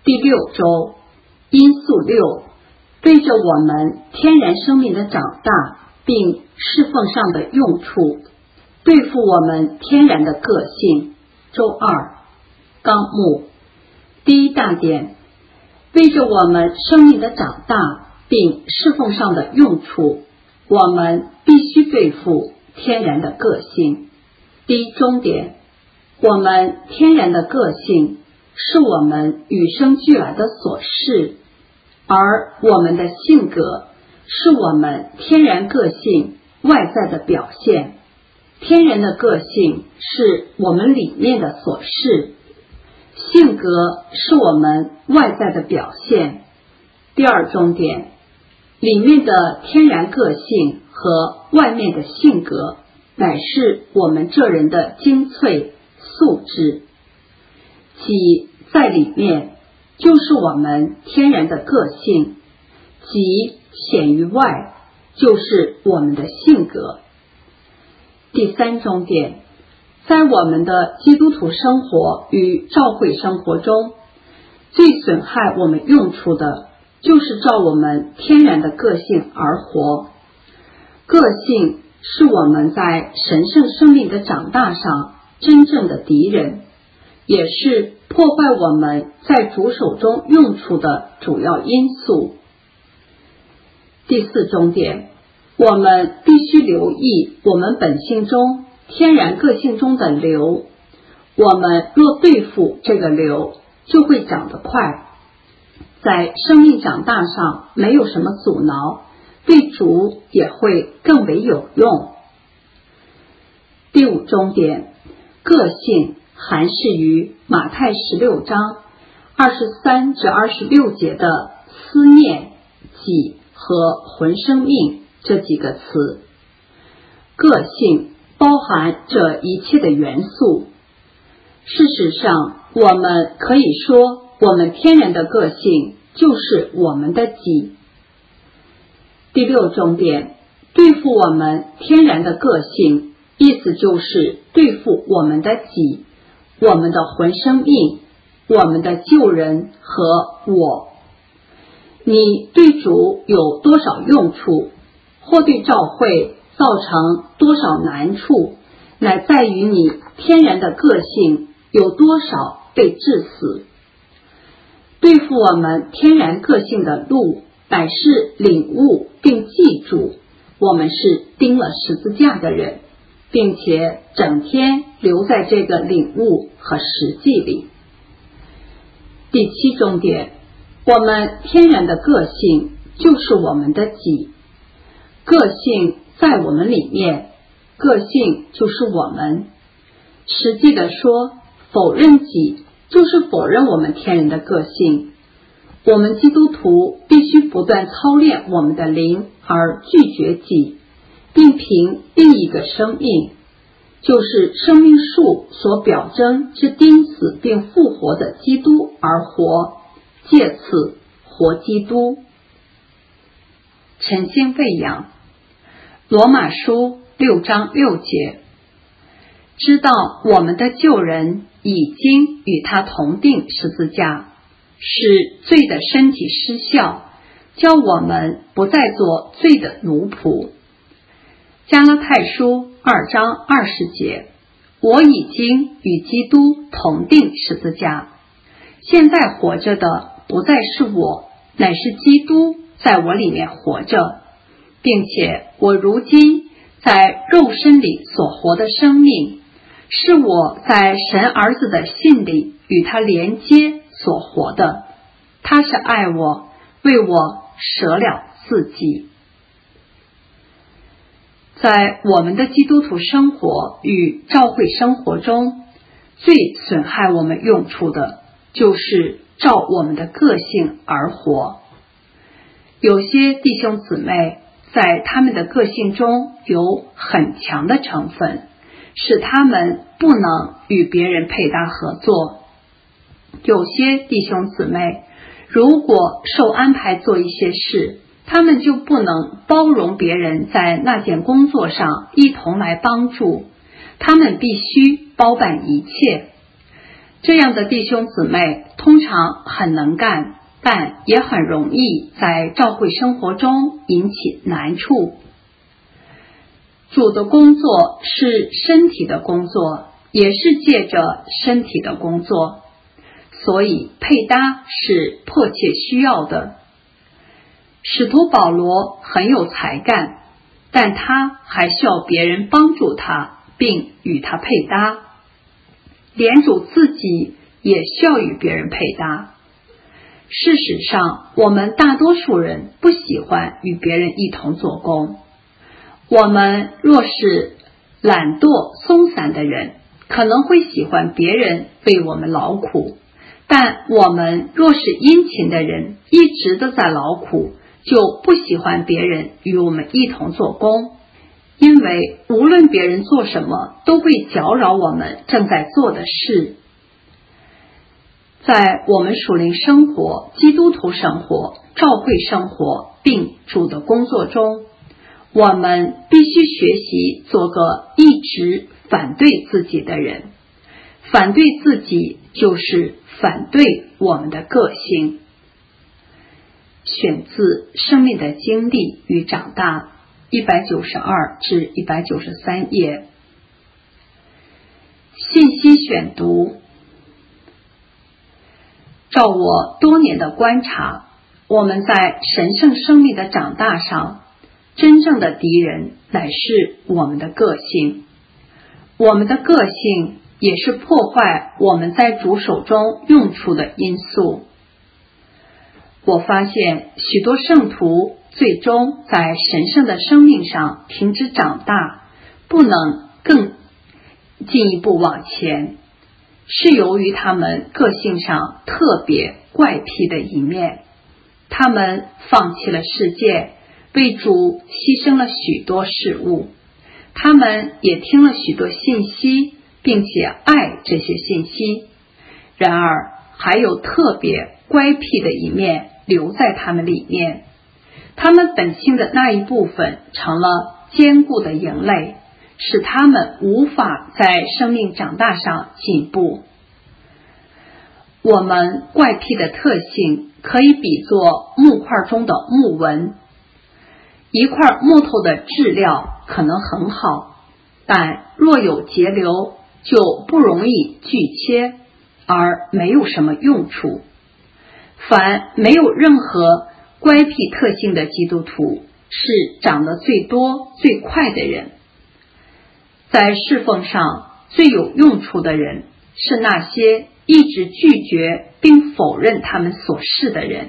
第6周，因素6，对着我们天然生命的长大并侍奉上的用处，对付我们天然的个性。周2，纲目。第1大点，为着我们生命的长大并侍奉上的用处，我们必须对付天然的个性。第1中点，我们天然的个性是我们与生俱来的所是，而我们的性格是我们天然个性外在的表现。天然的个性是我们里面的所是，性格是我们外在的表现。第2中点，里面的天然个性和外面的性格乃是我们这人的精粹素质，即在里面就是我们天然的个性，即显于外就是我们的性格。第3中点，在我们的基督徒生活与教会生活中，最损害我们用处的就是照我们天然的个性而活。个性是我们在神圣生命的长大上真正的敌人，也是破坏我们在主手中用处的主要因素。第4中点，我们必须留意我们本性中天然个性中的瘤，我们若对付这个瘤，就会长得快，在生命长大上没有什么阻挠，对主也会更为有用。第5中点，个性含释于马太16章23至26节的思念、己和魂生命这几个词。个性包含这一切的元素。事实上，我们可以说我们天然的个性就是我们的己。第6中点，对付我们天然的个性，意思就是对付我们的己，我们的魂生命，我们的旧人和我。你对主有多少用处，或对教会造成多少难处，乃在于你天然的个性有多少被致死。对付我们天然个性的路，乃是领悟并记住我们是钉了十字架的人，并且整天留在这个领悟和实际里。第7重点，我们天然的个性就是我们的己，个性在我们里面，个性就是我们。实际的说，否认己就是否认我们天然的个性。我们基督徒必须不断操练我们的灵而拒绝己，并凭另一个生命，就是生命树所表征之钉死并复活的基督而活，借此活基督。晨星喂养。罗马书6章6节，知道我们的旧人已经与他同定十字架，使罪的身体失效，叫我们不再做罪的奴仆。加拉太书2章20节，我已经与基督同定十字架，现在活着的不再是我，乃是基督在我里面活着，并且我如今在肉身里所活的生命，是我在神儿子的信里与他连接所活的。他是爱我，为我舍了自己。在我们的基督徒生活与教会生活中，最损害我们用处的就是照我们的个性而活。有些弟兄姊妹在他们的个性中有很强的成分，使他们不能与别人配搭合作。有些弟兄姊妹如果受安排做一些事，他们就不能包容别人在那件工作上一同来帮助，他们必须包办一切。 这样的弟兄姊妹通常很能干，但也很容易在教会生活中引起难处。主的工作是身体的工作，也是借着身体的工作，所以配搭是迫切需要的。使徒保罗很有才干，但他还需要别人帮助他，并与他配搭。连主自己也需要与别人配搭。事实上，我们大多数人不喜欢与别人一同做工。我们若是懒惰松散的人，可能会喜欢别人为我们劳苦，但我们若是殷勤的人，一直都在劳苦，就不喜欢别人与我们一同做工，因为无论别人做什么，都会搅扰我们正在做的事。在我们属灵生活、基督徒生活、教会生活并主的工作中，我们必须学习做个一直反对自己的人。反对自己就是反对我们的个性。选自《生命的经历与长大》192至193页。信息选读。照我多年的观察，我们在神圣生命的长大上，真正的敌人乃是我们的个性。我们的个性也是破坏我们在主手中用处的因素。我发现许多圣徒最终在神圣的生命上停止长大，不能更进一步往前，是由于他们个性上特别怪癖的一面。他们放弃了世界，为主牺牲了许多事物。他们也听了许多信息，并且爱这些信息。然而还有特别乖僻的一面留在他们里面，他们本性的那一部分成了坚固的营垒，使他们无法在生命长大上进步。我们怪癖的特性可以比作木块中的木纹。一块木头的质料可能很好，但若有节流，就不容易锯切，而没有什么用处。凡没有任何乖僻特性的基督徒，是长得最多最快的人。在侍奉上最有用处的人，是那些一直拒绝并否认他们所是的人。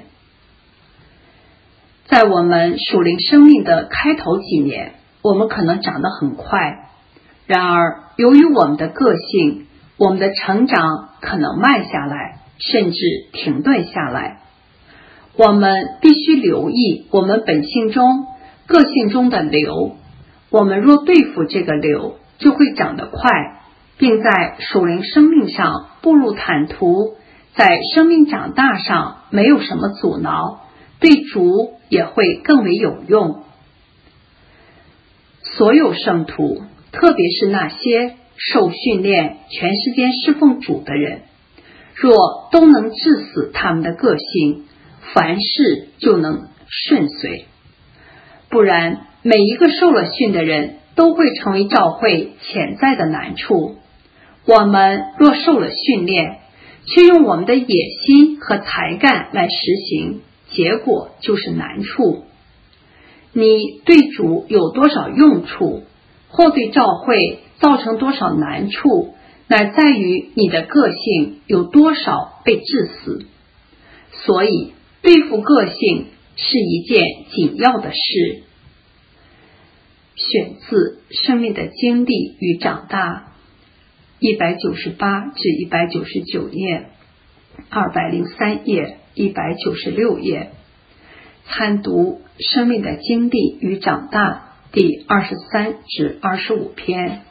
在我们属灵生命的开头几年，我们可能长得很快，然而由于我们的个性，我们的成长可能慢下来，甚至停顿下来。我们必须留意我们本性中个性中的流，我们若对付这个流，就会长得快，并在属灵生命上步入坦途，在生命长大上没有什么阻挠，对主也会更为有用。所有圣徒，特别是那些受训练全时间侍奉主的人，若都能治死他们的个性，凡事就能顺遂。不然，每一个受了训的人都会成为教会潜在的难处。我们若受了训练，却用我们的野心和才干来实行，结果就是难处。你对主有多少用处，或对教会造成多少难处，乃在于你的个性有多少被致死。所以对付个性是一件紧要的事。选自《生命的经历与长大》198至199页，203页，196页。参读《生命的经历与长大》第23至25篇。